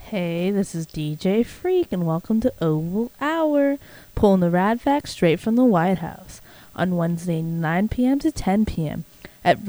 Hey, this is DJ Freak, and welcome to Oval Hour, pulling the rad facts straight from the White House on Wednesday, 9 p.m. to 10 p.m. at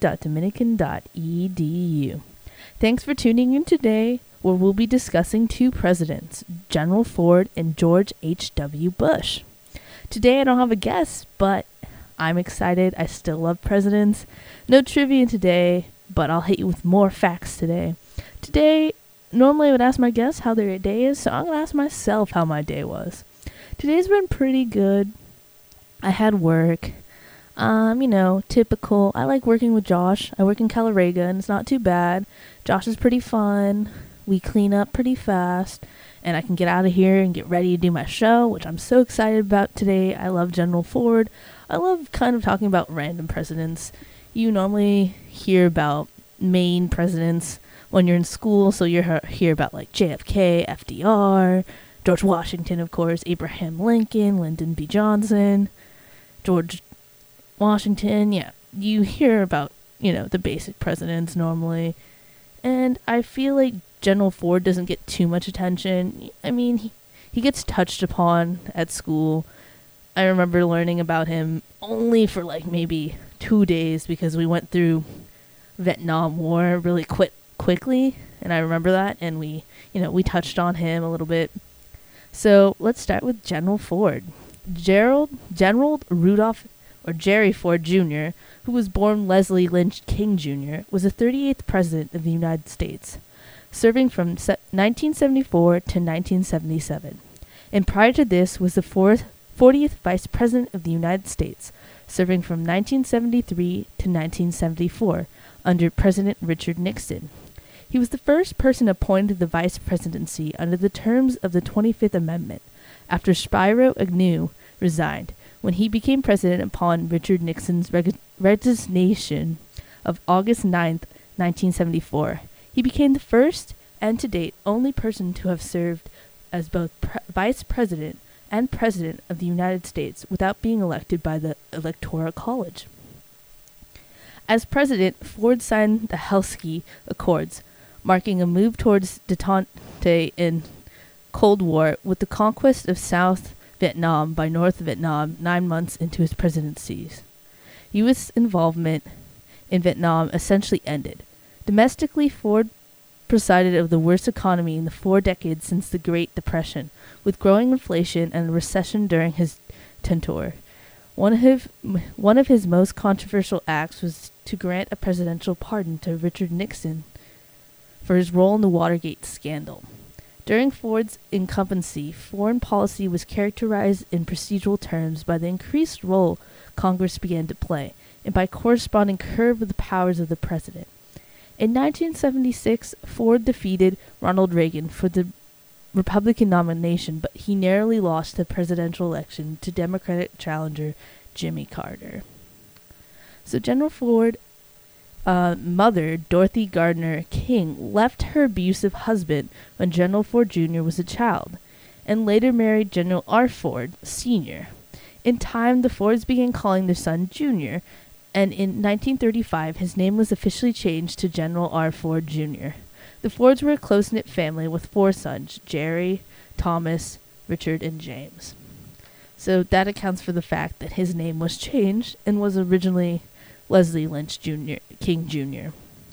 radio.dominican.edu. Thanks for tuning in today, where we'll be discussing two presidents, General Ford and George H.W. Bush. Today I don't have a guest, but I'm excited. I still love presidents. No trivia today, but I'll hit you with more facts today. Normally I would ask my guests how their day is, so I'm going to ask myself how my day was. Today's been pretty good. I had work. Typical. I like working with Josh. I work in Calorega, and it's not too bad. Josh is pretty fun. We clean up pretty fast, and I can get out of here and get ready to do my show, which I'm so excited about today. I love General Ford. I love kind of talking about random presidents. You normally hear about main presidents when you're in school, so you hear about like JFK, FDR, George Washington, of course, Abraham Lincoln, Lyndon B. Johnson, George Washington. Yeah, you hear about, the basic presidents normally. And I feel like General Ford doesn't get too much attention. I mean, he gets touched upon at school. I remember learning about him only for like maybe 2 days because we went through Vietnam War really quickly, and I remember that, and we touched on him a little bit. So let's start with General Ford. Gerald Rudolph, or Jerry Ford Jr., who was born Leslie Lynch King Jr., was the 38th President of the United States, serving from 1974 to 1977. And prior to this was the 40th Vice President of the United States, serving from 1973 to 1974 under President Richard Nixon. He was the first person appointed to the vice presidency under the terms of the 25th Amendment, after Spiro Agnew resigned, when he became president upon Richard Nixon's resignation of August 9, 1974. He became the first, and to date, only person to have served as both vice president and president of the United States without being elected by the Electoral College. As president, Ford signed the Helsinki Accords, marking a move towards détente in Cold War with the conquest of South Vietnam by North Vietnam 9 months into his presidencies. U.S. involvement in Vietnam essentially ended. Domestically, Ford presided over the worst economy in the 4 decades since the Great Depression, with growing inflation and a recession during his tenure. One of his most controversial acts was to grant a presidential pardon to Richard Nixon for his role in the Watergate scandal. During Ford's incumbency, foreign policy was characterized in procedural terms by the increased role Congress began to play, and by corresponding curve of the powers of the president. In 1976, Ford defeated Ronald Reagan for the Republican nomination, but he narrowly lost the presidential election to Democratic challenger Jimmy Carter. So General Ford's mother, Dorothy Gardner King, left her abusive husband when General Ford Jr. was a child, and later married General R. Ford Sr. In time, the Fords began calling their son Jr., and in 1935 his name was officially changed to General R. Ford Jr. The Fords were a close-knit family with 4 sons, Jerry, Thomas, Richard, and James. So that accounts for the fact that his name was changed and was originally Leslie Lynch King Jr.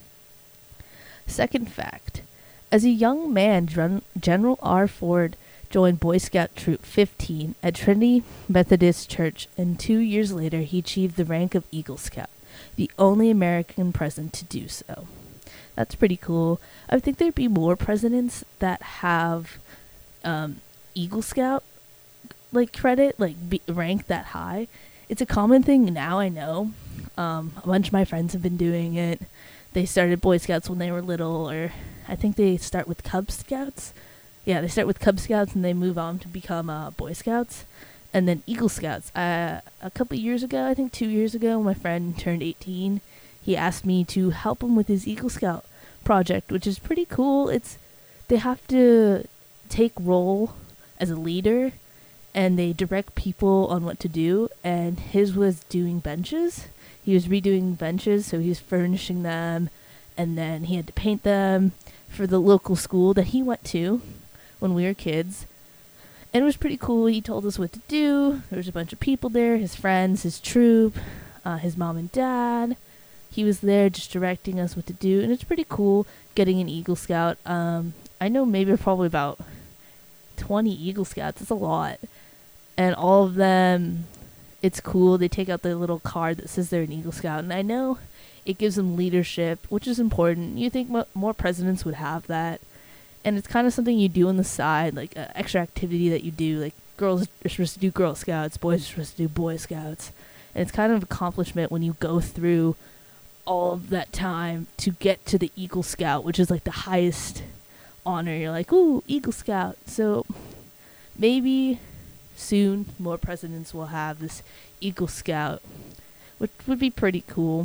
Second fact. As a young man, General R. Ford joined Boy Scout Troop 15 at Trinity Methodist Church, and 2 years later he achieved the rank of Eagle Scout, the only American president to do so. That's pretty cool. I think there'd be more presidents that have Eagle Scout credit, ranked that high. It's a common thing now, I know. A bunch of my friends have been doing it. They started Boy Scouts when they were little, or I think they start with Cub Scouts. Yeah, they start with Cub Scouts and they move on to become Boy Scouts. And then Eagle Scouts. A couple years ago, I think 2 years ago, my friend turned 18. He asked me to help him with his Eagle Scout project, which is pretty cool. They have to take role as a leader, and they direct people on what to do, and his was doing benches. He was redoing benches, so he was furnishing them and then he had to paint them for the local school that he went to when we were kids. And it was pretty cool. He told us what to do. There was a bunch of people there, his friends, his troop, his mom and dad. He was there just directing us what to do, and it's pretty cool getting an Eagle Scout. I know maybe probably about 20 Eagle Scouts. It's a lot. And all of them, it's cool. They take out their little card that says they're an Eagle Scout, and I know it gives them leadership, which is important. You think more presidents would have that. And it's kind of something you do on the side, like an extra activity that you do. Like girls are supposed to do Girl Scouts, boys are supposed to do Boy Scouts. And it's kind of an accomplishment when you go through all of that time to get to the Eagle Scout, which is like the highest honor. You're like, ooh, Eagle Scout. So maybe soon more presidents will have this Eagle Scout, which would be pretty cool.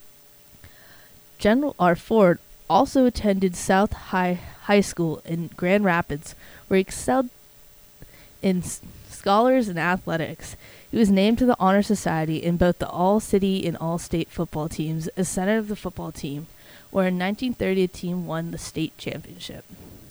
General R. Ford also attended South High School in Grand Rapids, where he excelled in scholars and athletics. He was named to the Honor Society in both the All-City and All-State football teams as center of the football team, where in 1930 a team won the state championship.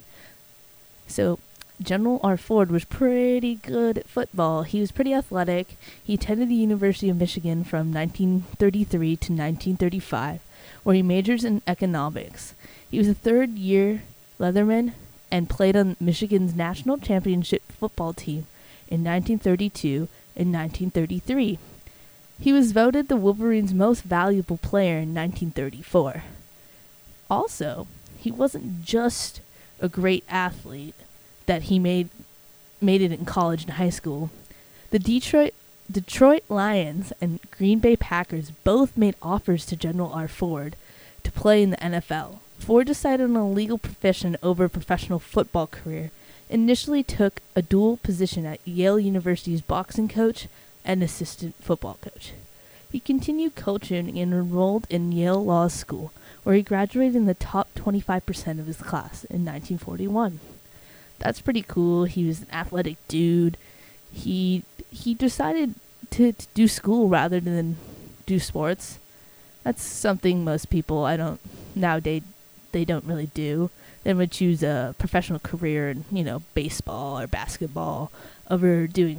So General R. Ford was pretty good at football. He was pretty athletic. He attended the University of Michigan from 1933 to 1935, where he majors in economics. He was a third-year Leatherman and played on Michigan's national championship football team in 1932 and 1933. He was voted the Wolverines' most valuable player in 1934. Also, he wasn't just a great athlete that he made it in college and high school. The Detroit Lions and Green Bay Packers both made offers to General R. Ford to play in the NFL. Ford decided on a legal profession over a professional football career. Initially took a dual position at Yale University's boxing coach and assistant football coach. He continued coaching and enrolled in Yale Law School, where he graduated in the top 25% of his class in 1941. That's pretty cool. He was an athletic dude. He decided to do school rather than do sports. That's something most people nowadays they don't really do. They would choose a professional career in, baseball or basketball over doing,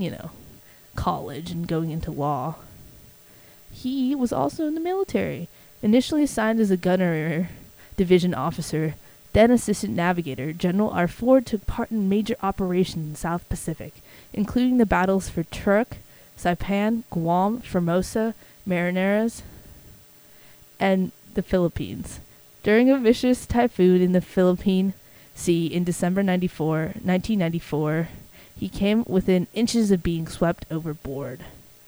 college and going into law. He was also in the military. Initially assigned as a gunnery division officer, then assistant navigator, General R. Ford took part in major operations in the South Pacific, including the battles for Truk, Saipan, Guam, Formosa, Marianas, and the Philippines. During a vicious typhoon in the Philippine Sea in December 1994, he came within inches of being swept overboard.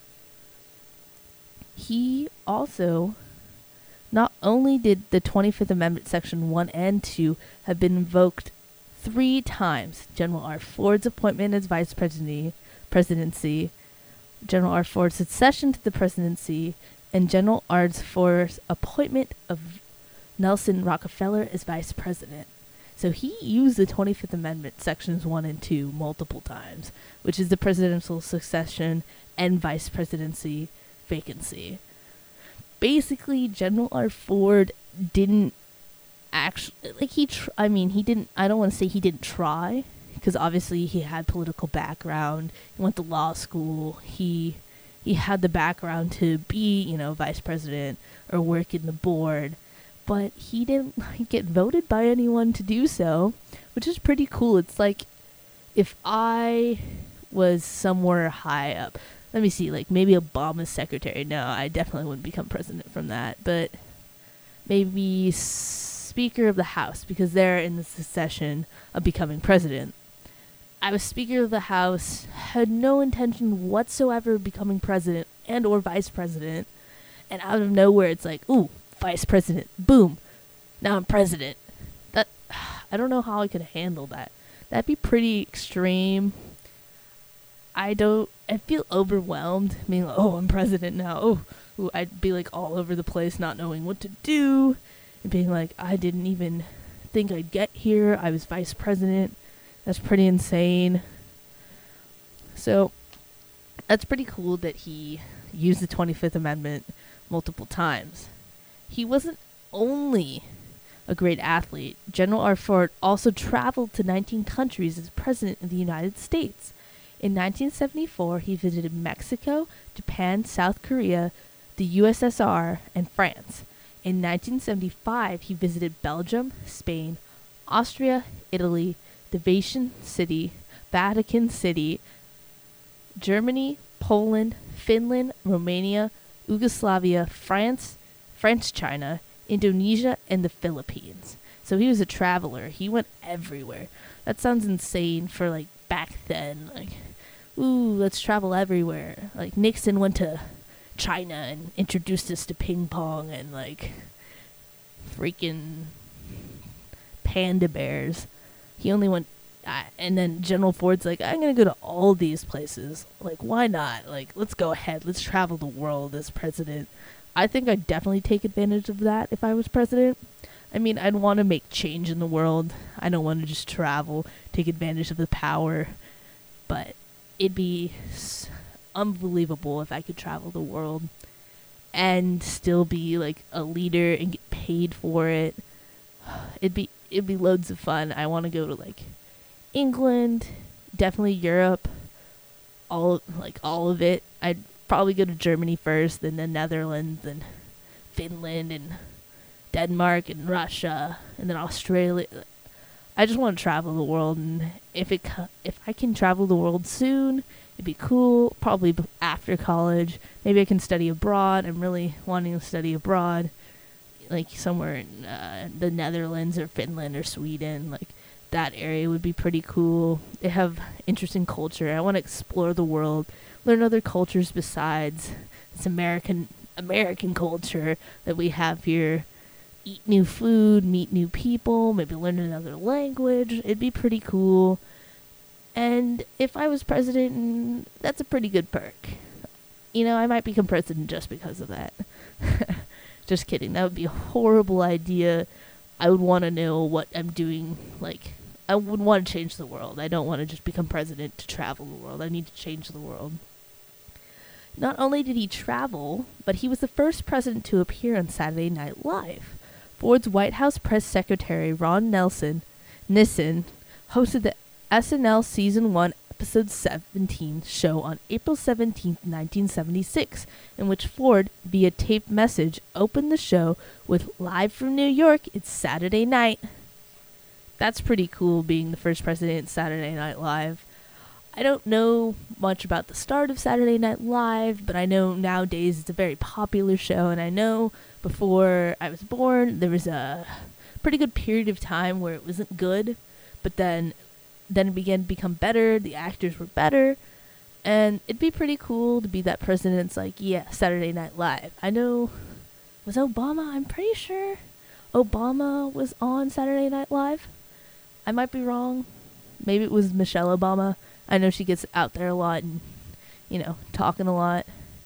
He also, not only did the 25th Amendment Section 1 and 2 have been invoked 3 times, General R. Ford's appointment as vice presidency, General R. Ford's succession to the presidency, and General R. Ford's appointment of Nelson Rockefeller as vice president. So he used the 25th Amendment Sections 1 and 2 multiple times, which is the presidential succession and vice presidency vacancy. Basically, General R. Ford didn't actually, I don't want to say he didn't try, because obviously he had political background. He went to law school. He had the background to be, vice president or work in the board. But he didn't get voted by anyone to do so, which is pretty cool. It's like if I was somewhere high up, let me see, like maybe Obama's secretary. No, I definitely wouldn't become president from that. But maybe Speaker of the House, because they're in the succession of becoming president. I was Speaker of the House, had no intention whatsoever of becoming president and or vice president. And out of nowhere, it's like, ooh, vice president, boom, now I'm president. I don't know how I could handle that. That'd be pretty extreme. I feel overwhelmed, being like, oh, I'm president now. Ooh, I'd be like all over the place, not knowing what to do, and being like, I didn't even think I'd get here. I was vice president. That's pretty insane. So that's pretty cool that he used the 25th Amendment multiple times. He wasn't only a great athlete, General R. Ford also traveled to 19 countries as president of the United States. In 1974, he visited Mexico, Japan, South Korea, the USSR, and France. In 1975, he visited Belgium, Spain, Austria, Italy, the Vatican City, Germany, Poland, Finland, Romania, Yugoslavia, France, China, Indonesia, and the Philippines. So he was a traveler. He went everywhere. That sounds insane for like back then. Like, ooh, let's travel everywhere. Like Nixon went to China and introduced us to ping pong and like freaking panda bears. He only went, and then General Ford's like, I'm gonna go to all these places. Like, why not? Like, let's go ahead. Let's travel the world as president. I think I'd definitely take advantage of that if I was president. I mean, I'd want to make change in the world. I don't want to just travel, take advantage of the power. But it'd be unbelievable if I could travel the world and still be like a leader and get paid for it. It'd be loads of fun. I want to go to like England, definitely Europe, all of it. I'd probably go to Germany first, then the Netherlands, and Finland, and Denmark, and Russia, and then Australia. I just want to travel the world, and if I can travel the world soon, it'd be cool. Probably after college, maybe I can study abroad. I'm really wanting to study abroad, like somewhere in the Netherlands or Finland or Sweden. Like that area would be pretty cool. They have interesting culture. I want to explore the world, learn other cultures besides this American culture that we have here. Eat new food, meet new people, maybe learn another language. It'd be pretty cool. And if I was president, that's a pretty good perk. You know, I might become president just because of that. Just kidding. That would be a horrible idea. I would want to know what I'm doing. Like, I would want to change the world. I don't want to just become president to travel the world. I need to change the world. Not only did he travel, but he was the first president to appear on Saturday Night Live. Ford's White House press secretary, Ron Nissen, hosted the SNL Season 1, Episode 17 show on April 17, 1976, in which Ford, via taped message, opened the show with "Live from New York, it's Saturday night." That's pretty cool, being the first president at Saturday Night Live. I don't know much about the start of Saturday Night Live, but I know nowadays it's a very popular show, and I know before I was born, there was a pretty good period of time where it wasn't good, but then it began to become better, the actors were better, and it'd be pretty cool to be that president. It's like, yeah, Saturday Night Live. I know, was Obama, I'm pretty sure Obama was on Saturday Night Live. I might be wrong. Maybe it was Michelle Obama. I know she gets out there a lot and, you know, talking a lot.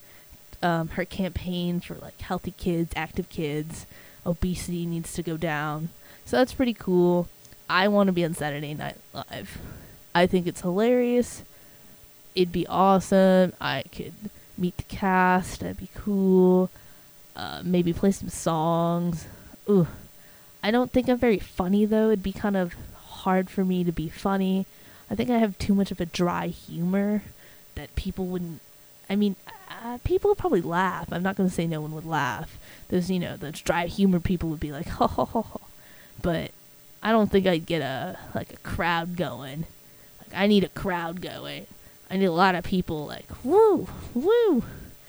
Her campaign for, like, healthy kids, active kids, obesity needs to go down. So that's pretty cool. I want to be on Saturday Night Live. I think it's hilarious. It'd be awesome. I could meet the cast. That'd be cool. Maybe play some songs. Ooh. I don't think I'm very funny, though. It'd be kind of hard for me to be funny. I think I have too much of a dry humor that people wouldn't... I mean, people would probably laugh. I'm not going to say no one would laugh. Those, you know, those dry humor people would be like, ho, ho, ho, ho. But I don't think I'd get a crowd going. Like, I need a crowd going. I need a lot of people like, woo, woo,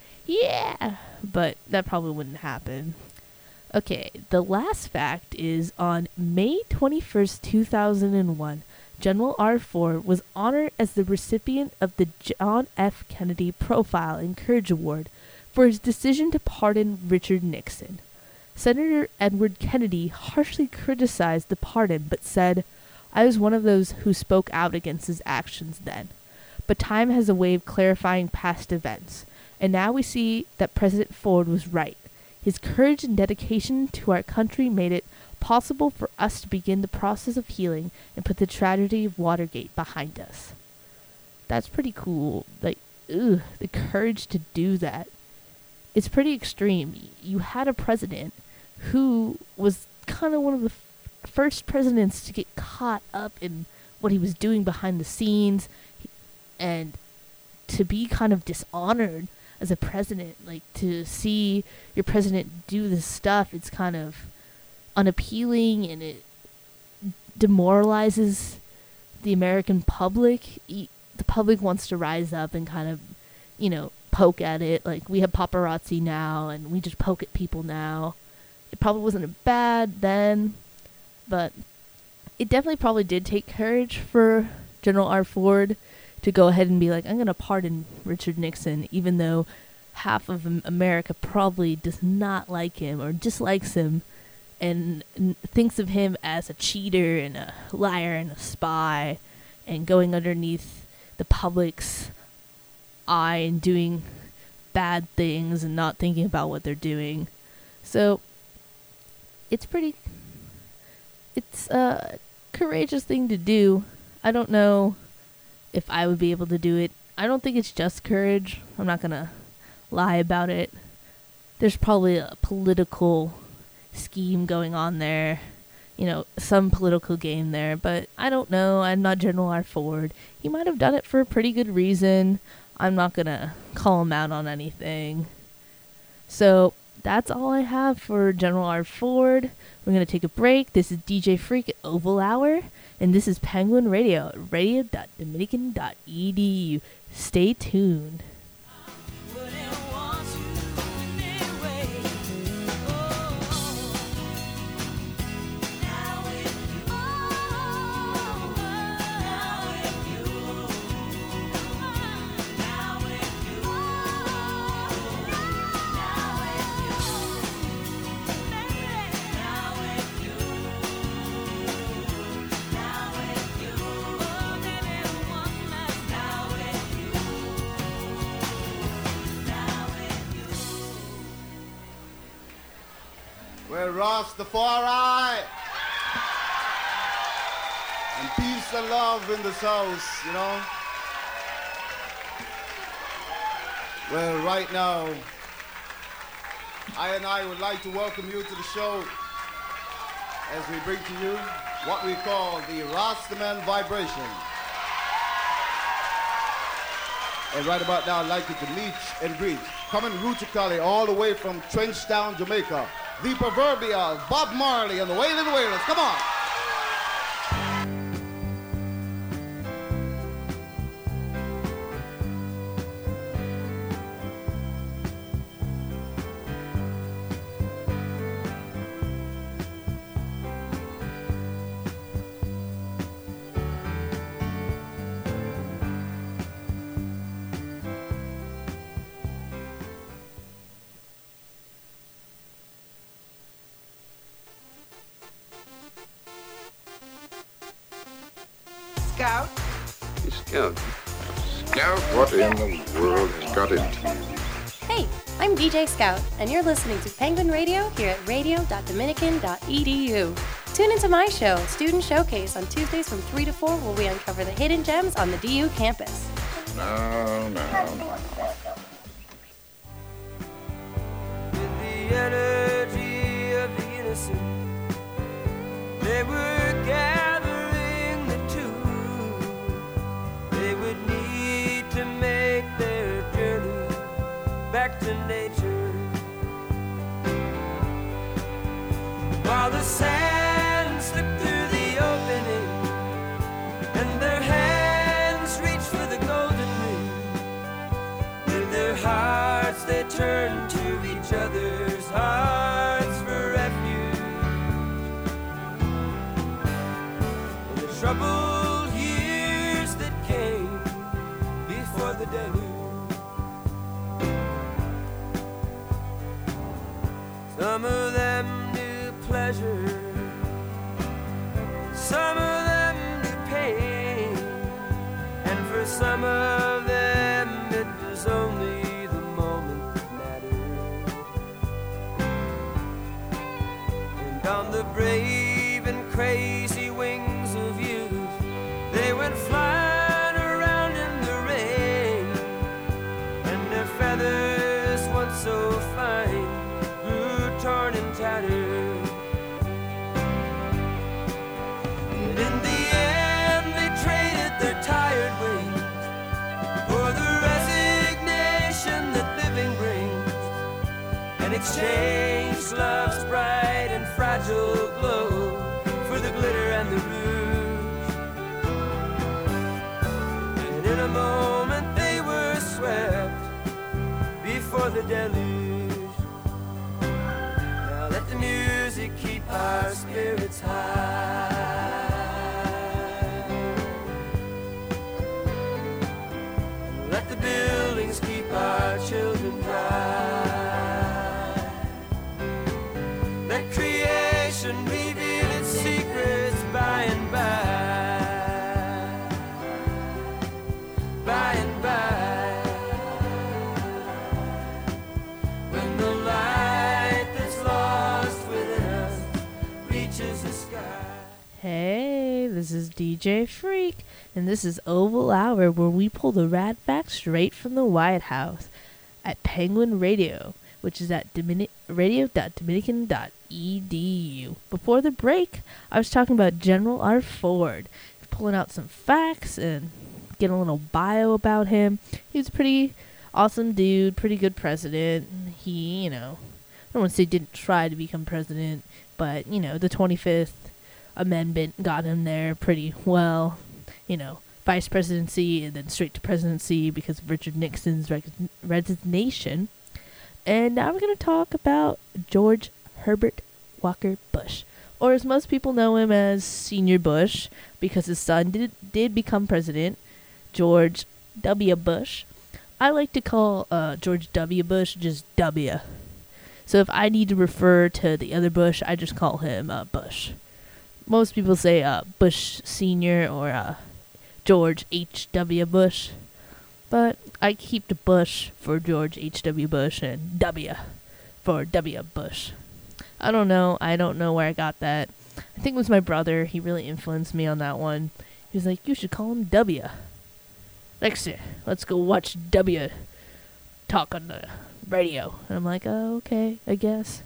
yeah. But that probably wouldn't happen. Okay, the last fact is on May 21st, 2001, General R. Ford was honored as the recipient of the John F. Kennedy Profile and Courage Award for his decision to pardon Richard Nixon. Senator Edward Kennedy harshly criticized the pardon, but said, "I was one of those who spoke out against his actions then. But time has a way of clarifying past events, and now we see that President Ford was right. His courage and dedication to our country made it possible for us to begin the process of healing and put the tragedy of Watergate behind us." That's pretty cool. Like, the courage to do that. It's pretty extreme. You had a president who was kind of one of the first presidents to get caught up in what he was doing behind the scenes and to be kind of dishonored as a president. Like, to see your president do this stuff, it's kind of unappealing and it demoralizes the American public. The public wants to rise up and kind of, poke at it. Like, we have paparazzi now and we just poke at people now. It probably wasn't bad then, but it definitely probably did take courage for General R. Ford to go ahead and be like, I'm going to pardon Richard Nixon, even though half of America probably does not like him or dislikes him and thinks of him as a cheater and a liar and a spy and going underneath the public's eye and doing bad things and not thinking about what they're doing. So it's a courageous thing to do. I don't know if I would be able to do it. I don't think it's just courage. I'm not gonna lie about it. There's probably a political scheme going on there, some political game there, but I don't know. I'm not General R. Ford. He might have done it for a pretty good reason. I'm not gonna call him out on anything. So that's all I have for General R. Ford. We're gonna take a break. This is DJ Freak at Oval Hour, and this is Penguin Radio, radio.dominican.edu. Stay tuned. Well, Rastafari and peace and love in this house, Well, right now, I would like to welcome you to the show as we bring to you what we call the Rastaman Vibration. And right about now, I'd like you to meet and greet, coming rootically all the way from Trenchtown, Jamaica, the proverbial Bob Marley and the Wailing Wailers. Come on. Scout? Hey, Scout. Scout, what in the world has got into you? Hey, I'm DJ Scout, and you're listening to Penguin Radio here at radio.dominican.edu. Tune into my show, Student Showcase, on Tuesdays from 3 to 4, where we uncover the hidden gems on the DU campus. No. With the energy of the innocent, they were gathering the two. They would need to make their journey back to nature. While the sand slipped through the opening and their hands reached for the golden ring, with their hearts they turned to each other's hearts for refuge. In the troubled years that came before the deluge, some of them knew pleasure, some of them knew pain, and for some of them it was only the moment that mattered. And on the brave and crazy wings of youth, they went flying around in the rain, and their feathers, once so fine, grew torn and tattered. exchange love's bright and fragile glow for the glitter and the rouge. And in a moment they were swept before the deluge. Now let the music keep our spirits high. Let the buildings keep our children dry. Let creation reveal its secrets by and by. By and by. When the light that's lost within us reaches the sky. Hey, this is DJ Freak, and this is Oval Hour, where we pull the rad facts straight from the White House at Penguin Radio, which is at radio.dominican.edu. Before the break, I was talking about General R. Ford, pulling out some facts and getting a little bio about him. He was a pretty awesome dude, pretty good president. He, I don't want to say didn't try to become president, but, the 25th Amendment got him there pretty well. Vice presidency and then straight to presidency because of Richard Nixon's resignation. And now we're going to talk about George Herbert Walker Bush, or as most people know him as Senior Bush, because his son did become president, George W. Bush. I like to call George W. Bush just W. So if I need to refer to the other Bush, I just call him Bush. Most people say Bush Sr. or George H.W. Bush, but I keep the Bush for George H.W. Bush and W for W. Bush. I don't know where I got that. I think it was my brother. He really influenced me on that one. He was like, you should call him W. Next year, let's go watch W talk on the radio. And I'm like, oh, okay, I guess.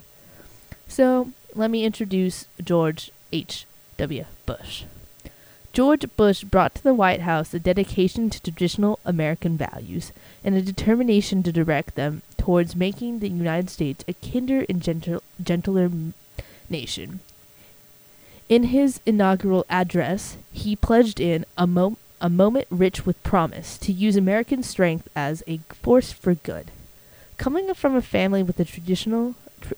So, let me introduce George H.W. Bush. George Bush brought to the White House a dedication to traditional American values and a determination to direct them towards making the United States a kinder and gentler nation. In his inaugural address, he pledged in a moment rich with promise to use American strength as a force for good. Coming from a family with a tradition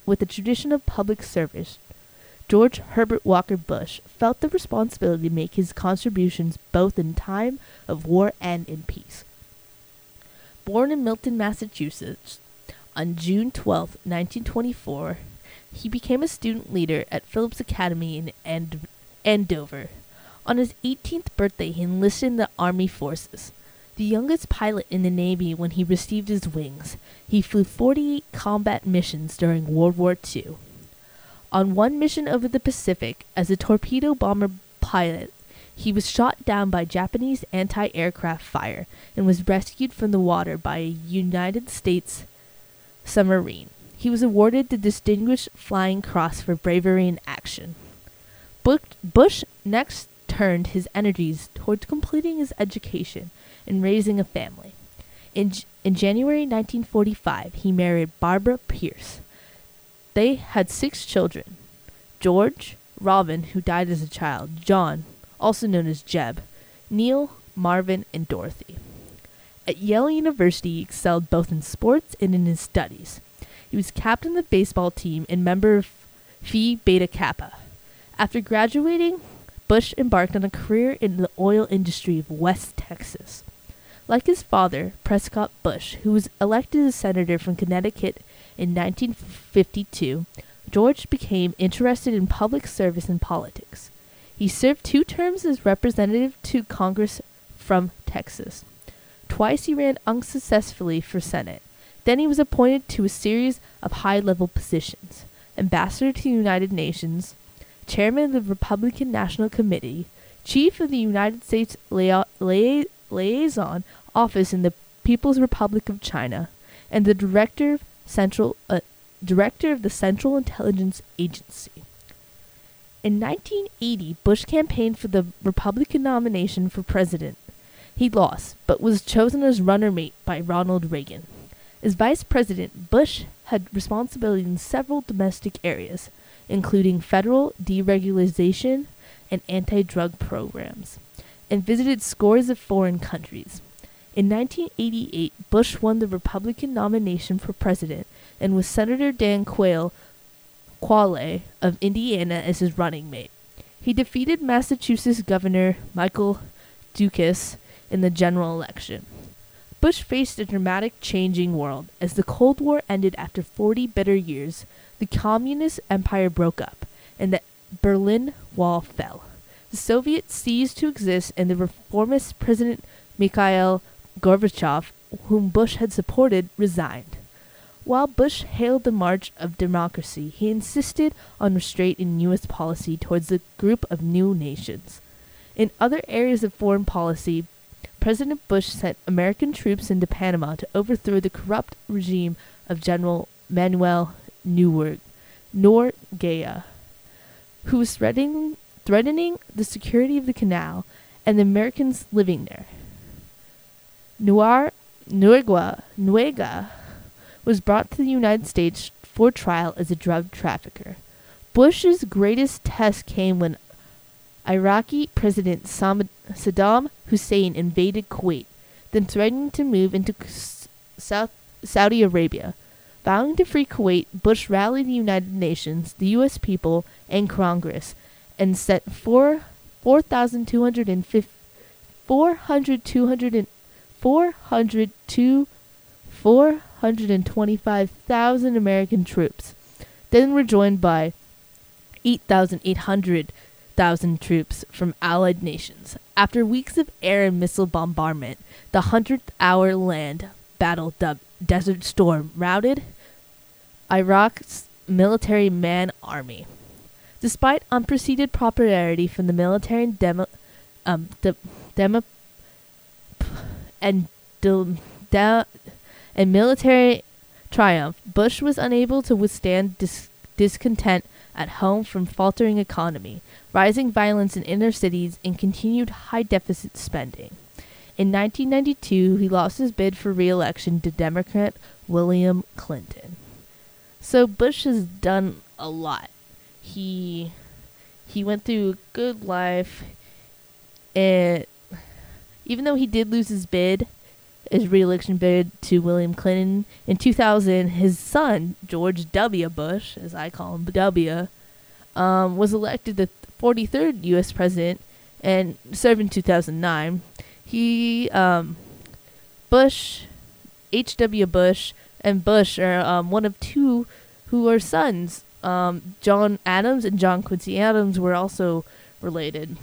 of public service, George Herbert Walker Bush felt the responsibility to make his contributions both in time of war and in peace. Born in Milton, Massachusetts, on June 12, 1924, he became a student leader at Phillips Academy in Andover. On his 18th birthday, he enlisted in the Army Forces. The youngest pilot in the Navy when he received his wings, he flew 48 combat missions during World War II. On one mission over the Pacific, as a torpedo bomber pilot, he was shot down by Japanese anti-aircraft fire and was rescued from the water by a United States submarine. He was awarded the Distinguished Flying Cross for bravery in action. Bush next turned his energies towards completing his education and raising a family. In January 1945, he married Barbara Pierce. They had 6 children: George, Robin, who died as a child, John, also known as Jeb, Neil, Marvin, and Dorothy. At Yale University, he excelled both in sports and in his studies. He was captain of the baseball team and member of Phi Beta Kappa. After graduating, Bush embarked on a career in the oil industry of West Texas. Like his father, Prescott Bush, who was elected as senator from Connecticut in 1952, George became interested in public service and politics. He served 2 terms as representative to Congress from Texas. Twice he ran unsuccessfully for Senate. Then he was appointed to a series of high-level positions: ambassador to the United Nations, chairman of the Republican National Committee, chief of the United States Liaison Office in the People's Republic of China, and the director of the Central Intelligence Agency. In 1980, Bush campaigned for the Republican nomination for president. He lost, but was chosen as runner mate by Ronald Reagan. As vice president, Bush had responsibility in several domestic areas, including federal deregulation and anti-drug programs, and visited scores of foreign countries. In 1988, Bush won the Republican nomination for president and with Senator Dan Quayle of Indiana as his running mate. He defeated Massachusetts Governor Michael Dukakis in the general election. Bush faced a dramatic changing world. As the Cold War ended after 40 bitter years, the communist empire broke up, and the Berlin Wall fell. The Soviets ceased to exist, and the reformist President Mikhail Gorbachev, whom Bush had supported, resigned. While Bush hailed the march of democracy, he insisted on restraint in U.S. policy towards the group of new nations. In other areas of foreign policy, President Bush sent American troops into Panama to overthrow the corrupt regime of General Manuel Noriega, who was threatening the security of the canal and the Americans living there. Noriega was brought to the United States for trial as a drug trafficker. Bush's greatest test came when Iraqi President Saddam Hussein invaded Kuwait, then threatened to move into Saudi Arabia. Vowing to free Kuwait, Bush rallied the United Nations, the U.S. people, and Congress, and sent 425,000 American troops, then were joined by 8,800 troops from allied nations. After weeks of air and missile bombardment, the 100th-hour land battle dubbed Desert Storm routed Iraq's military man-army. Despite unprecedented popularity from the military and military triumph, Bush was unable to withstand discontent at home from faltering economy, rising violence in inner cities, and continued high-deficit spending. In 1992, he lost his bid for re-election to Democrat William Clinton. So Bush has done a lot. He went through a good life, and even though he did lose his re-election bid to William Clinton, in 2000, his son, George W. Bush, as I call him, W, was elected the 43rd U.S. president and served in 2009. H.W. Bush and Bush are one of two who are sons. John Adams and John Quincy Adams were also related.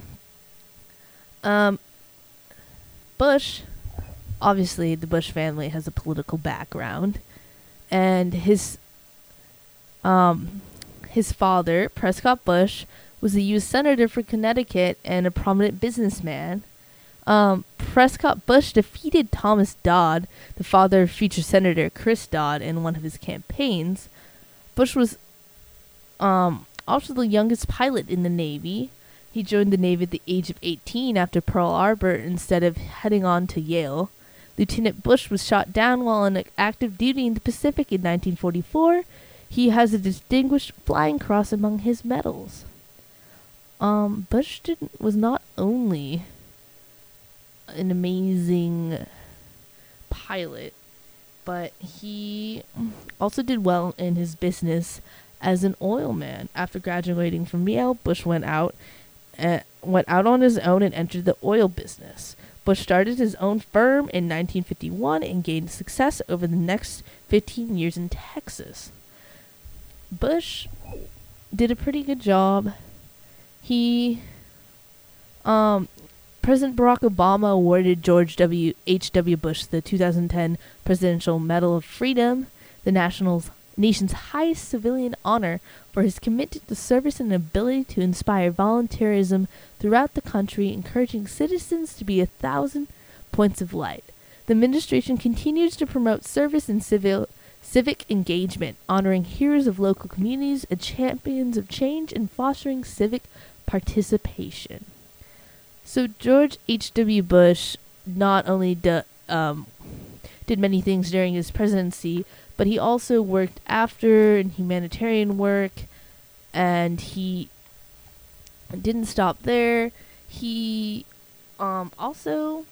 Bush, obviously the Bush family has a political background, and his father, Prescott Bush, was a U.S. Senator for Connecticut and a prominent businessman. Prescott Bush defeated Thomas Dodd, the father of future Senator Chris Dodd, in one of his campaigns. Bush was also the youngest pilot in the Navy. He joined the Navy at the age of 18 after Pearl Harbor instead of heading on to Yale. Lieutenant Bush was shot down while on active duty in the Pacific in 1944. He has a Distinguished Flying Cross among his medals. Bush was not only an amazing pilot, but he also did well in his business as an oil man. After graduating from Yale, Bush went out on his own and entered the oil business. Bush started his own firm in 1951 and gained success over the next 15 years in Texas. Bush did a pretty good job. President Barack Obama awarded George H.W. Bush the 2010 Presidential Medal of Freedom, the nation's highest civilian honor, for his commitment to service and ability to inspire volunteerism throughout the country, encouraging citizens to be 1,000 points of light. The administration continues to promote service and civic engagement, honoring heroes of local communities and champions of change, and fostering civic participation. So George H.W. Bush not only did many things during his presidency, but he also worked after in humanitarian work, and he didn't stop there. He also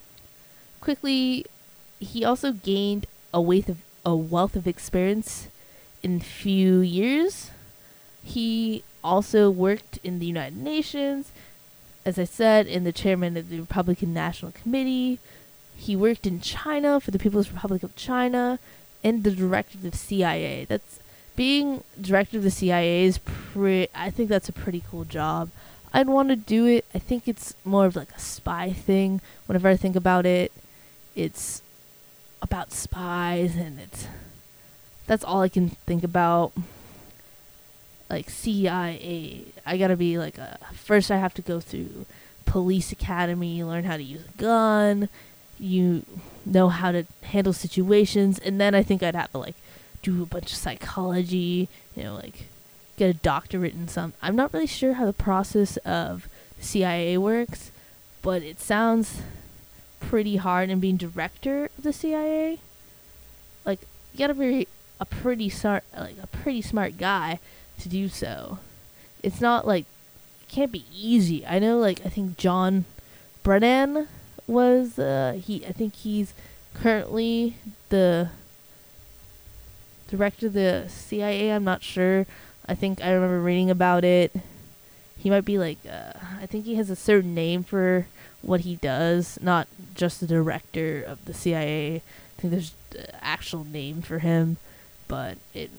gained a wealth of experience in few years. He also worked in the United Nations, as I said, in the chairman of the Republican National Committee. He worked in China for the People's Republic of China, and the director of the CIA. Being director of the CIA is I think that's a pretty cool job. I'd want to do it. I think it's more of like a spy thing. Whenever I think about it, it's about spies, and that's all I can think about. Like CIA, I gotta be like first I have to go through police academy, learn how to use a gun, you know how to handle situations, and then I think I'd have to like do a bunch of psychology, like get a doctorate in some. I'm not really sure how the process of CIA works, but it sounds pretty hard. And being director of the CIA, like, you gotta be a pretty smart guy to do so. It's not like, it can't be easy. I know, like, I think John Brennan was I think he's currently the director of the CIA. I'm not sure. I think I remember reading about it. He might be like, I think he has a certain name for what he does, not just the director of the CIA. I think there's an actual name for him, but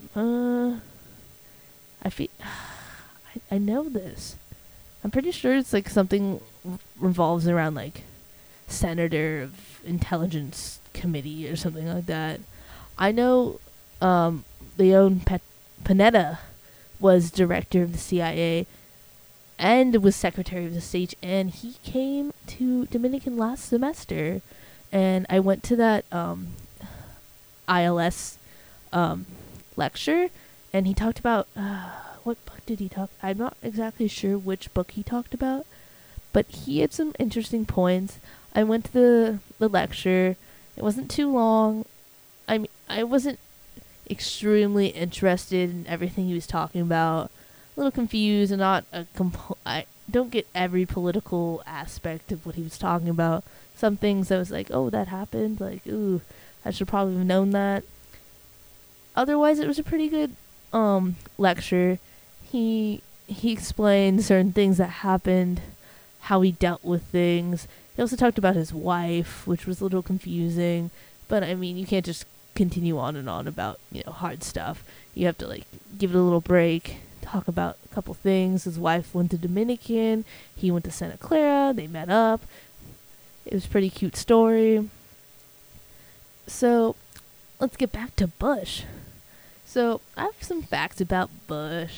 I know this. I'm pretty sure it's like something revolves around like Senator of Intelligence Committee or something like that. I know Leon Panetta was director of the CIA and was secretary of the state, and he came to Dominican last semester, and I went to that ILS lecture, and he talked about what book did he talk? I'm not exactly sure which book he talked about, but he had some interesting points. I went to the lecture. It wasn't too long. I mean, I wasn't extremely interested in everything he was talking about. A little confused, and I don't get every political aspect of what he was talking about. Some things I was like, oh, that happened. Like, ooh, I should probably have known that. Otherwise, it was a pretty good lecture. He explained certain things that happened, how he dealt with things. He also talked about his wife, which was a little confusing. But, I mean, you can't just continue on and on about, hard stuff. You have to, like, give it a little break, talk about a couple things. His wife went to Dominican. He went to Santa Clara. They met up. It was a pretty cute story. So, let's get back to Bush. So, I have some facts about Bush.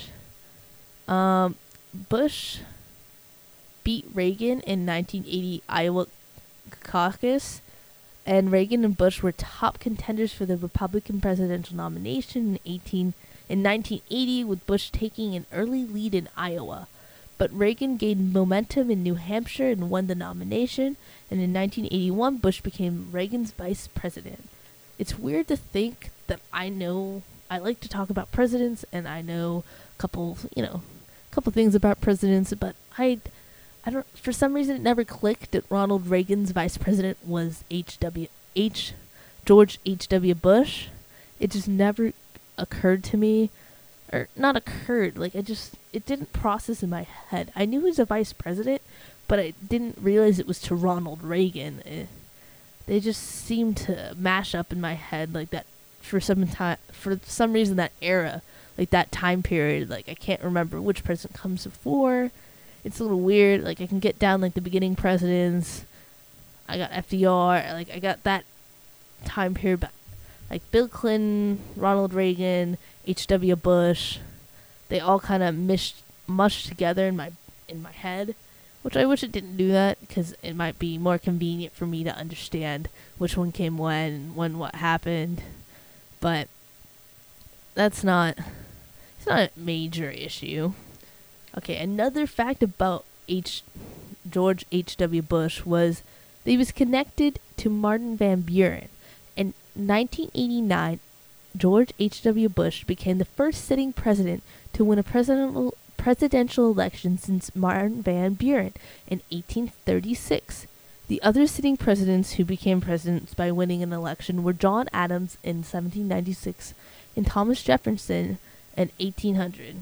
Bush beat Reagan in 1980 Iowa caucus, and Reagan and Bush were top contenders for the Republican presidential nomination in 1980, with Bush taking an early lead in Iowa. But Reagan gained momentum in New Hampshire and won the nomination, and in 1981, Bush became Reagan's vice president. It's weird to think that I like to talk about presidents, and I know a couple things about presidents, but I don't, for some reason it never clicked that Ronald Reagan's vice president was George H.W. Bush. It just never occurred to me, or not occurred, like it didn't process in my head. I knew he was a vice president, but I didn't realize it was to Ronald Reagan. They just seemed to mash up in my head like that for some reason. That era, like that time period, like I can't remember which president comes before. It's a little weird. Like I can get down like the beginning presidents. I got FDR. Like I got that time period, but like Bill Clinton, Ronald Reagan, H.W. Bush, they all kind of mushed together in my head, which I wish it didn't do that, because it might be more convenient for me to understand which one came when what happened. But it's not a major issue. Okay, another fact about George H.W. Bush was that he was connected to Martin Van Buren, an 1989, George H.W. Bush became the first sitting president to win a presidential election since Martin Van Buren in 1836. The other sitting presidents who became presidents by winning an election were John Adams in 1796 and Thomas Jefferson in 1800.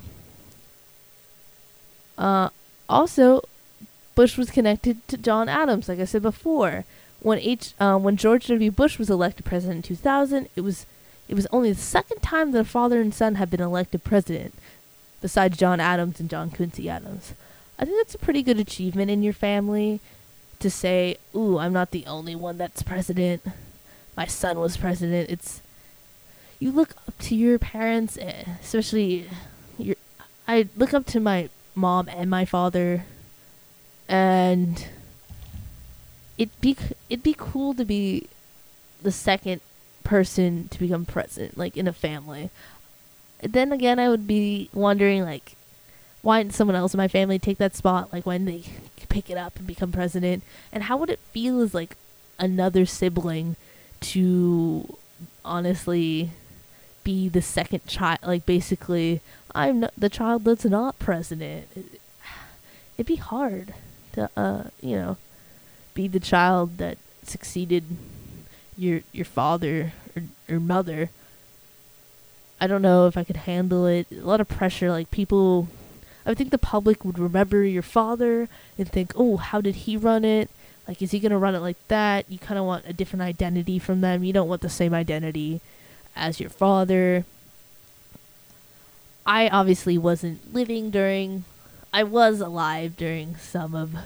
Also, Bush was connected to John Adams, like I said before. When George W. Bush was elected president in 2000, it was only the second time that a father and son had been elected president, besides John Adams and John Quincy Adams. I think that's a pretty good achievement in your family to say, "Ooh, I'm not the only one that's president. My son was president." You look up to your parents, especially I look up to my mom and my father, and it'd be cool to be the second person to become president, like in a family. Then again, I would be wondering, like, why didn't someone else in my family take that spot? Like, when they pick it up and become president, and how would it feel as like another sibling to honestly be the second child? Like, basically, I'm not the child that's not president. It'd be hard to be the child that succeeded your father or mother. I don't know if I could handle it. A lot of pressure, like people. I think the public would remember your father and think, "Oh, how did he run it? Like, is he gonna run it like that?" You kind of want a different identity from them. You don't want the same identity as your father. I obviously wasn't living during. I was alive during some of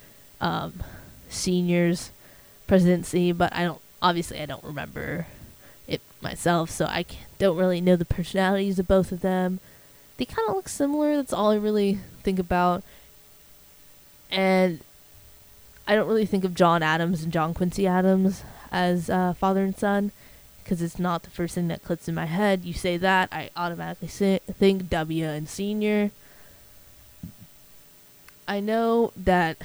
Senior's presidency, but I don't remember it myself, so I don't really know the personalities of both of them. They kind of look similar. That's all I really think about. And I don't really think of John Adams and John Quincy Adams as father and son, because it's not the first thing that clicks in my head. You say that, I automatically think W and Senior. I know that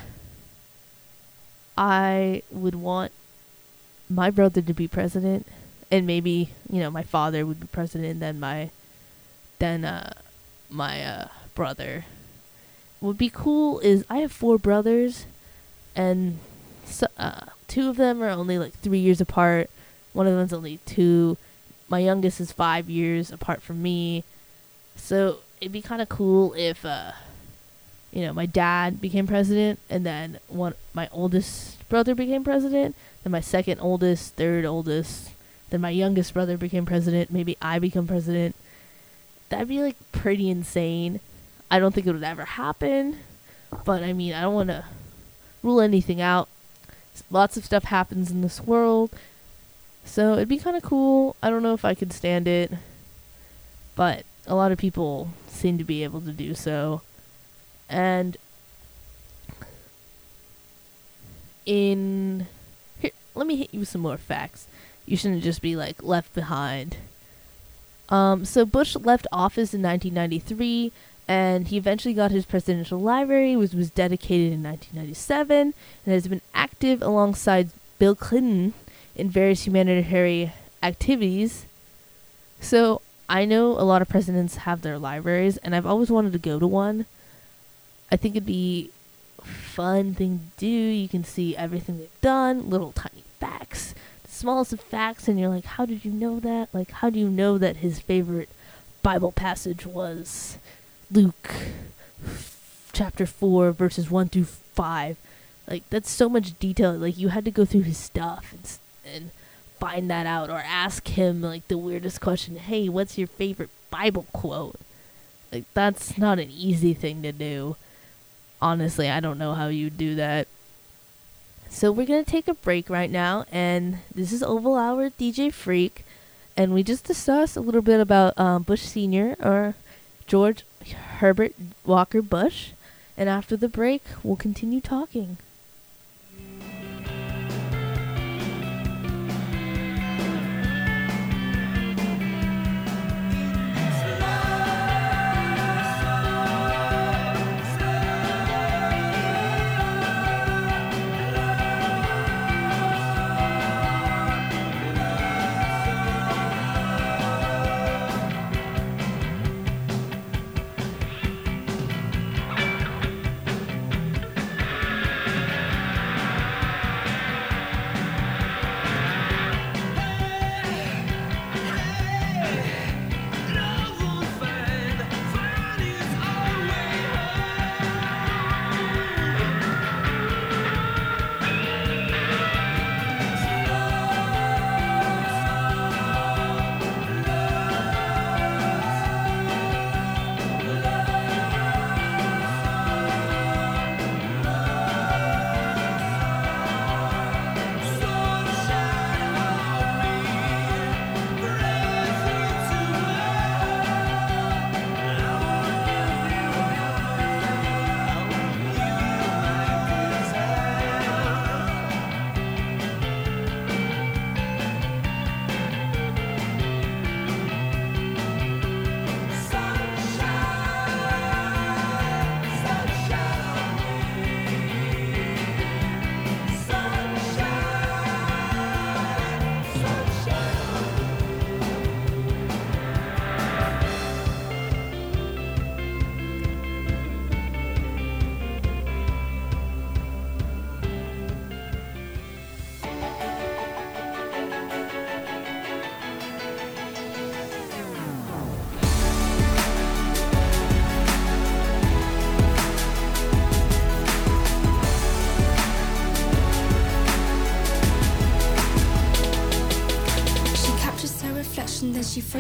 I would want my brother to be president, and maybe, my father would be president, and then my brother. What would be cool is I have 4 brothers, and 2 of them are only like 3 years apart. One of them's only 2. My youngest is 5 years apart from me. So it'd be kind of cool if my dad became president, and then my oldest brother became president, then my second oldest, third oldest, then my youngest brother became president, maybe I become president. That'd be like pretty insane. I don't think it would ever happen, but I mean, I don't want to rule anything out. Lots of stuff happens in this world, so it'd be kind of cool. I don't know if I could stand it, but a lot of people seem to be able to do so. And here, let me hit you with some more facts. You shouldn't just be like left behind. So Bush left office in 1993, and he eventually got his presidential library, which was dedicated in 1997, and has been active alongside Bill Clinton in various humanitarian activities. So I know a lot of presidents have their libraries, and I've always wanted to go to one. I think it'd be a fun thing to do. You can see everything they've done, little tiny facts, the smallest of facts, and you're like, how did you know that? Like, how do you know that his favorite Bible passage was Luke chapter 4 verses 1 through 5? Like, that's so much detail. Like, you had to go through his stuff and find that out, or ask him like the weirdest question. Hey, what's your favorite Bible quote? Like, that's not an easy thing to do. Honestly, I don't know how you do that. So we're going to take a break right now, and this is Oval Hour with DJ Freak, and we just discussed a little bit about Bush Sr., or George Herbert Walker Bush, and after the break, we'll continue talking.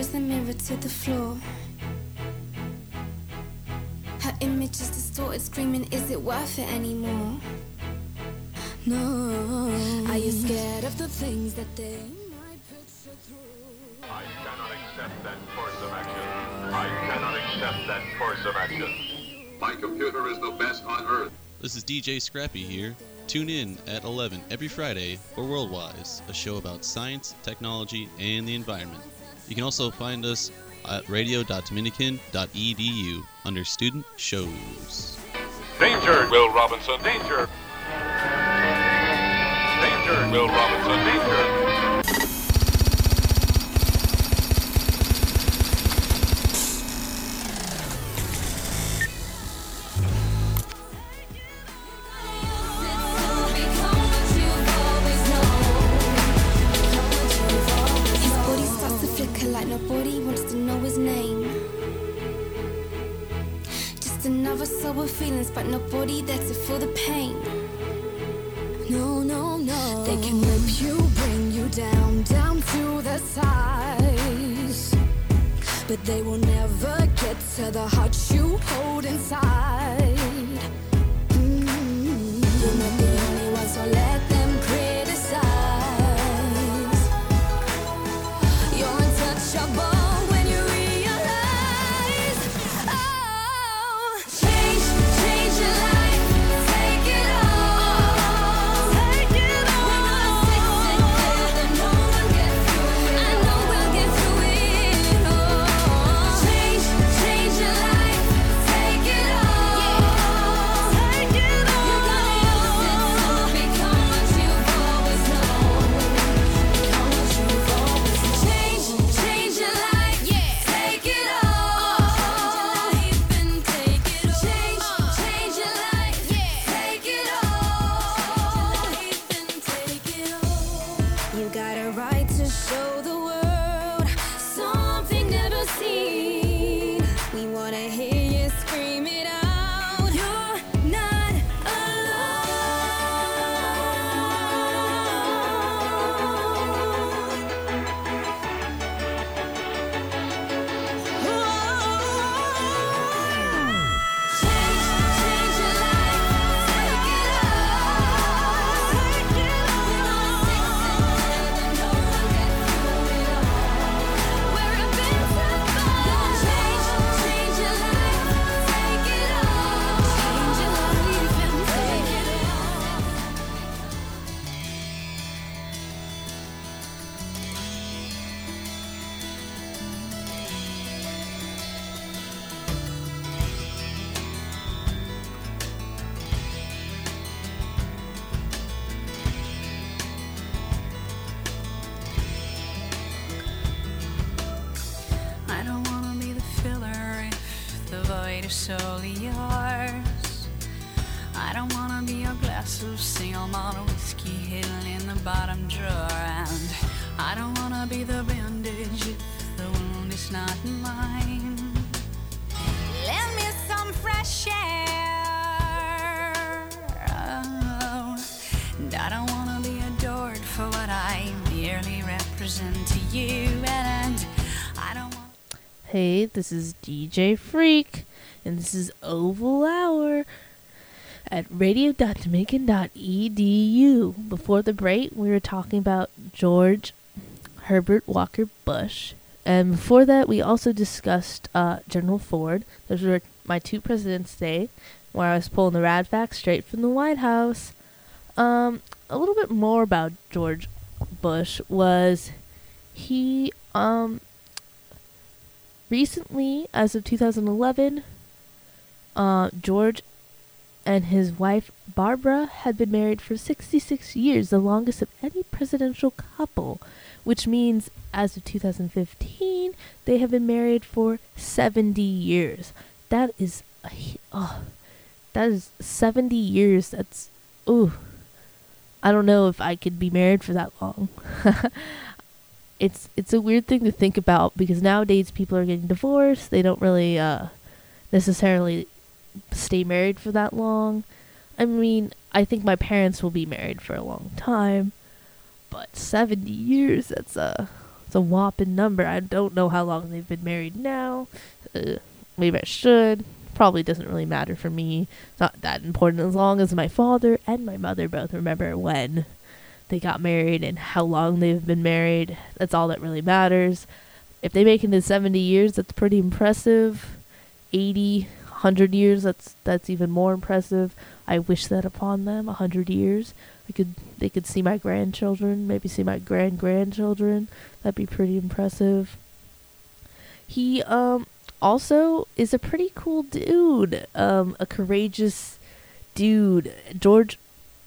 was a mirror to the floor. Her image is distorted, screaming, is it worth it anymore? No. Are you scared of the things that they might put you through? I cannot accept that course of action. I cannot accept that course of action. My computer is the best on earth. This is DJ Scrappy here. Tune in at 11 every Friday for Worldwise, a show about science, technology, and the environment. You can also find us at radio.dominican.edu under Student Shows. Danger, Will Robinson, danger. Danger, Will Robinson, danger. Nobody wants to know his name. Just another soul with feelings, but nobody there to feel the pain. No, no, no. They can rip you, bring you down, down to the size. But they will never get to the heart you hold inside. You're not the only one, so let them criticize. You're untouchable. Solely yours. I don't wanna be a glass of single malt whiskey hidden in the bottom drawer, and I don't wanna be the bandage if the wound is not mine. Lend me some fresh air. Oh, and I don't wanna be adored for what I merely represent to you, and I don't want. Hey, this is DJ Freak, and this is Oval Hour at radio.dominican.edu. Before the break, we were talking about George Herbert Walker Bush, and before that, we also discussed General Ford. Those were my two presidents today, where I was pulling the rad facts straight from the White House. A little bit more about George Bush was he recently, as of 2011, George and his wife Barbara had been married for 66 years, the longest of any presidential couple, which means as of 2015, they have been married for 70 years. That is 70 years. That's, I don't know if I could be married for that long. It's a weird thing to think about, because nowadays people are getting divorced. They don't really necessarily stay married for that long. I mean, I think my parents will be married for a long time, but 70 years, It's a whopping number. I don't know how long they've been married now. Maybe I should. Probably doesn't really matter for me. It's not that important as long as my father and my mother both remember when they got married and how long they've been married. That's all that really matters. If they make it to 70 years, that's pretty impressive. 80, 100 years, that's even more impressive. I wish that upon them. 100 years, they could see my grandchildren, maybe see my grandchildren. That'd be pretty impressive. He also is a pretty cool dude, a courageous dude. George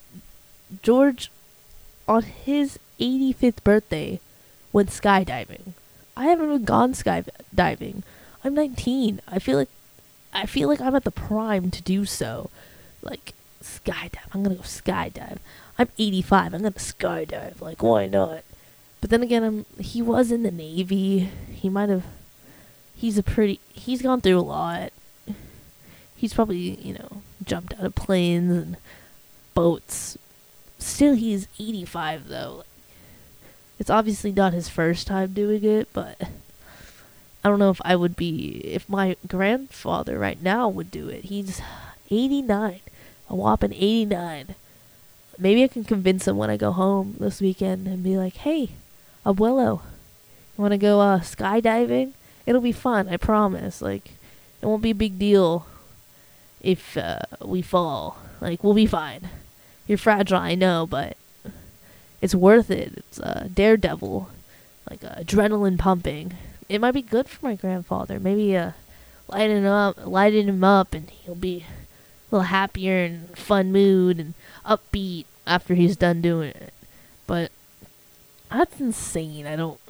on his 85th birthday went skydiving. I haven't even gone skydiving. I'm 19. I feel like I'm at the prime to do so. Like, skydive. I'm gonna go skydive. I'm 85. I'm gonna skydive. Like, why not? But then again, he was in the Navy. He's gone through a lot. He's probably, jumped out of planes and boats. Still, he's 85 though. It's obviously not his first time doing it, but I don't know if my grandfather right now would do it. He's 89. A whopping 89. Maybe I can convince him when I go home this weekend and be like, hey, abuelo, you want to go skydiving? It'll be fun, I promise. Like, it won't be a big deal if we fall. Like, we'll be fine. You're fragile, I know, but it's worth it. It's daredevil, like adrenaline pumping. It might be good for my grandfather. Maybe lighten him up, and he'll be a little happier and fun mood and upbeat after he's done doing it. But that's insane. I want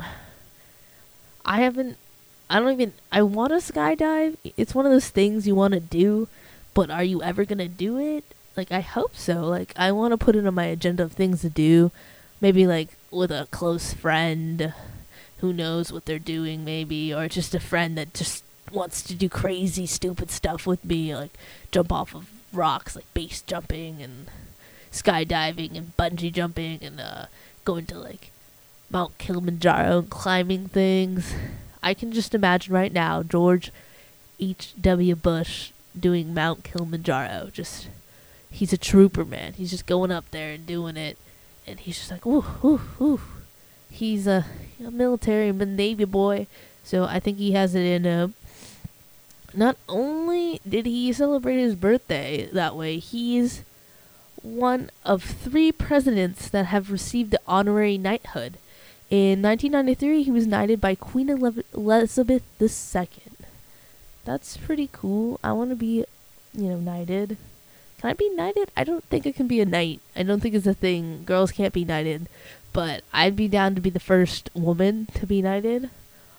to skydive. It's one of those things you want to do, but are you ever going to do it? Like, I hope so. Like, I want to put it on my agenda of things to do. Maybe, like, with a close friend who knows what they're doing, maybe. Or just a friend that just wants to do crazy, stupid stuff with me. Like, jump off of rocks, like base jumping and skydiving and bungee jumping and going to, like, Mount Kilimanjaro and climbing things. I can just imagine right now George H.W. Bush doing Mount Kilimanjaro. He's a trooper, man. He's just going up there and doing it. And he's just like, ooh, ooh, ooh. He's a military Navy boy. So I think he has it in him. Not only did he celebrate his birthday that way, he's one of 3 presidents that have received the honorary knighthood. In 1993, he was knighted by Queen Elizabeth II. That's pretty cool. I want to be, knighted. Can I be knighted? I don't think I can be a knight. I don't think it's a thing. Girls can't be knighted. But I'd be down to be the first woman to be knighted.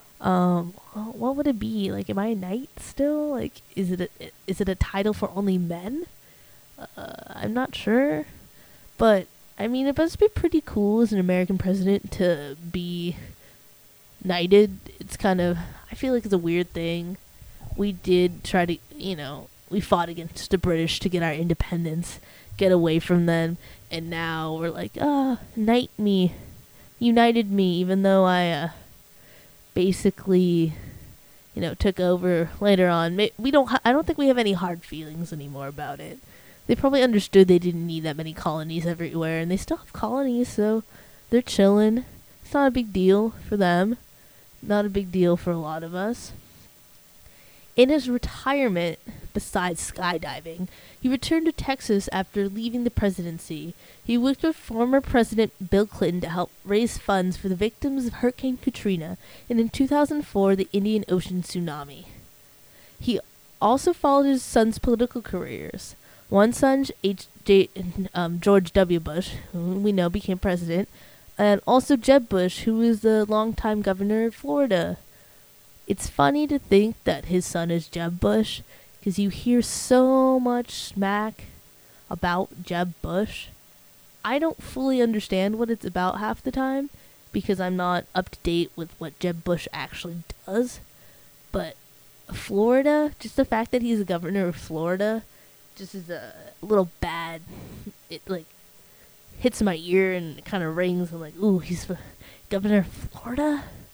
What would it be? Like, am I a knight still? Like, is it a title for only men? I'm not sure. But, I mean, it must be pretty cool as an American president to be knighted. It's kind of, I feel like it's a weird thing. We did try to, we fought against the British to get our independence, get away from them, and now we're like, knight me, united me, even though I basically, took over later on. I don't think we have any hard feelings anymore about it. They probably understood they didn't need that many colonies everywhere, and they still have colonies, so they're chilling. It's not a big deal for them, not a big deal for a lot of us. In his retirement, besides skydiving, he returned to Texas after leaving the presidency. He worked with former President Bill Clinton to help raise funds for the victims of Hurricane Katrina and in 2004 the Indian Ocean tsunami. He also followed his son's political careers. One son, George W. Bush, who we know became president, and also Jeb Bush, who was the longtime governor of Florida. It's funny to think that his son is Jeb Bush, because you hear so much smack about Jeb Bush. I don't fully understand what it's about half the time, because I'm not up to date with what Jeb Bush actually does. But Florida, just the fact that he's the governor of Florida, just is a little bad. It, like, hits my ear and it kind of rings. I'm like, ooh, he's the governor of Florida?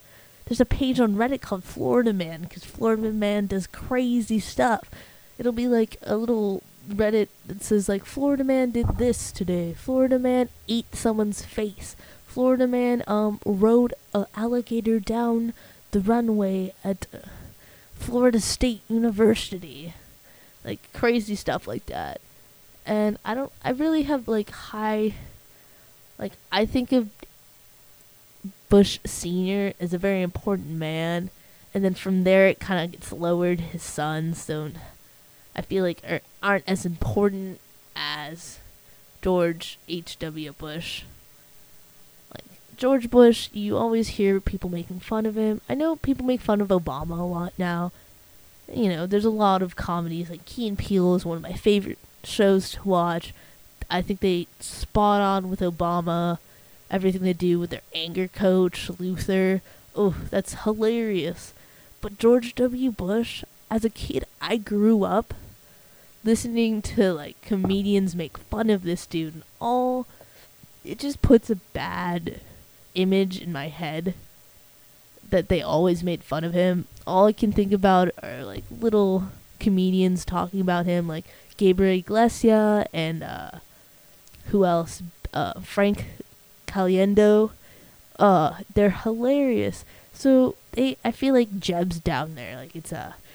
there's a page on Reddit called Florida Man, because Florida Man does crazy stuff. It'll be like a little Reddit that says like, Florida Man did this today. Florida Man ate someone's face. Florida Man rode an alligator down the runway at Florida State University. Like crazy stuff like that. And I really have like I think of Bush Sr. as a very important man, and then from there it kind of gets lowered. His sons don't, I feel like, aren't as important as George H.W. Bush. Like George Bush, you always hear people making fun of him. I know people make fun of Obama a lot now. You know, there's a lot of comedies, like Key and Peele is one of my favorite shows to watch. I think they spot on with Obama, everything they do with their anger coach, Luther. Oh, that's hilarious. But George W. Bush, as a kid, I grew up listening to like comedians make fun of this dude, and it just puts a bad image in my head that they always made fun of him. All I can think about are like little comedians talking about him, like Gabriel Iglesias and who else? Frank Caliendo. They're hilarious. So I feel like Jeb's down there. Like it's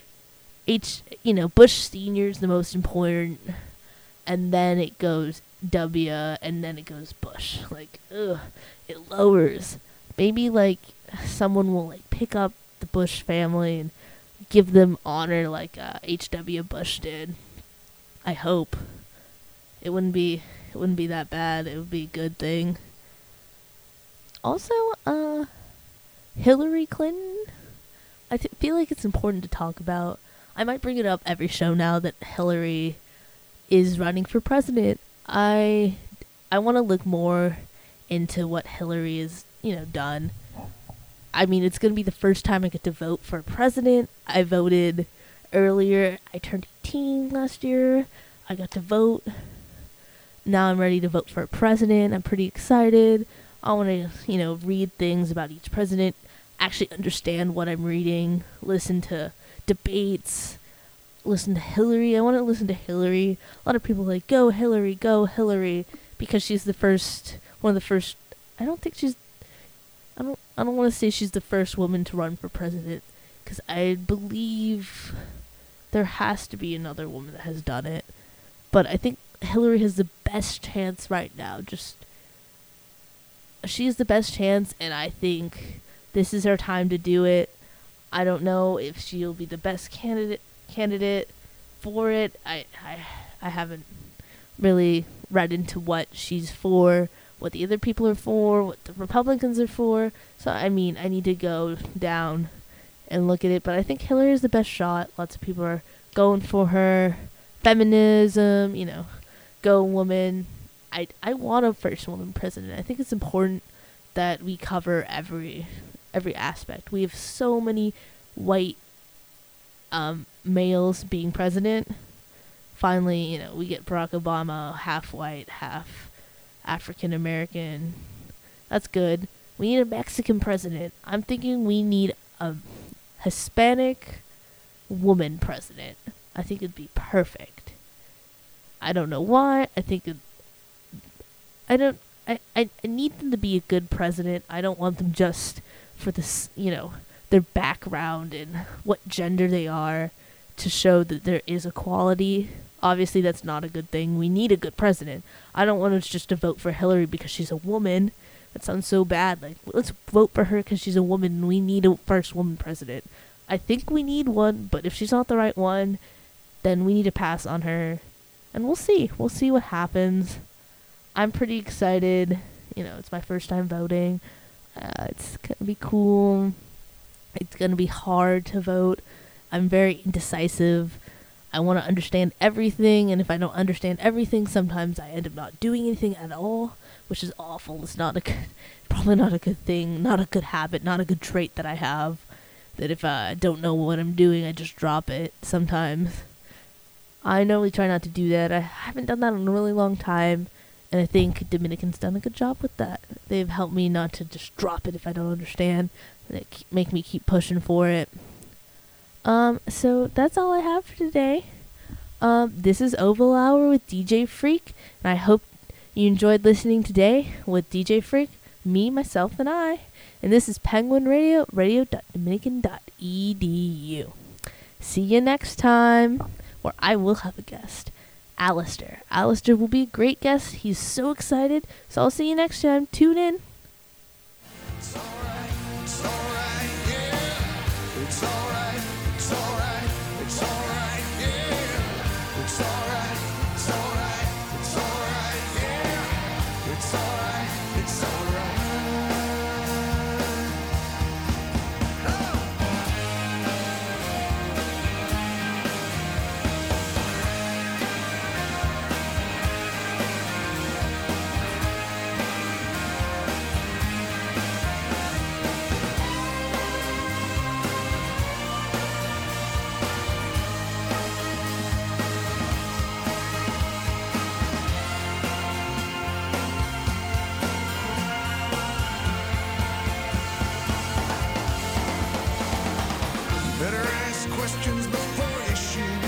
Bush Senior is the most important, and then it goes W, and then it goes Bush. Like, it lowers. Maybe like someone will like pick up the Bush family and give them honor like H.W. Bush did. I hope. It wouldn't be that bad. It would be a good thing. Also, Hillary Clinton, I feel like it's important to talk about. I might bring it up every show now that Hillary is running for president. I want to look more into what Hillary has, done. I mean, it's going to be the first time I get to vote for a president. I voted earlier. I turned 18 last year. I got to vote. Now I'm ready to vote for a president. I'm pretty excited. I want to, read things about each president, actually understand what I'm reading, listen to debates, listen to Hillary. I want to listen to Hillary. A lot of people are like, go Hillary, because she's one of the first, I don't want to say she's the first woman to run for president, because I believe there has to be another woman that has done it. But I think Hillary has the best chance right now. She has the best chance, and I think this is her time to do it. I don't know if she'll be the best candidate for it. I haven't really read into what she's for, what the other people are for, what the Republicans are for. So, I mean, I need to go down and look at it. But I think Hillary is the best shot. Lots of people are going for her. Feminism, go woman. I want a first woman president. I think it's important that we cover every aspect. We have so many white males being president. Finally, we get Barack Obama, half white, half African American. That's good. We need a Mexican president. I'm thinking we need a Hispanic woman president. I think it'd be perfect. I don't know why. I need them to be a good president. I don't want them just for this, their background and what gender they are, to show that there is equality. Obviously, that's not a good thing. We need a good president. I don't want us just to vote for Hillary because she's a woman. That sounds so bad. Like, let's vote for her because she's a woman and we need a first woman president. I think we need one, but if she's not the right one, then we need to pass on her. And we'll see. We'll see what happens. I'm pretty excited. It's my first time voting. It's going to be cool. It's going to be hard to vote. I'm very indecisive. I want to understand everything, and if I don't understand everything, sometimes I end up not doing anything at all, which is awful. It's probably not a good thing, not a good habit, not a good trait that I have, that if I don't know what I'm doing, I just drop it sometimes. I normally try not to do that. I haven't done that in a really long time, And I think Dominican's done a good job with that. They've helped me not to just drop it if I don't understand. They make me keep pushing for it. So that's all I have for today. This is Oval Hour with DJ Freak, and I hope you enjoyed listening today with DJ Freak, me, myself, and I. And this is Penguin Radio, radio.dominican.edu. See you next time, where I will have a guest, Alistair. Alistair will be a great guest. He's so excited. So I'll see you next time. Tune in. It's alright, yeah. It's alright, it's alright, yeah. It's alright, yeah. It's alright, it's alright. Better ask questions before you shoot.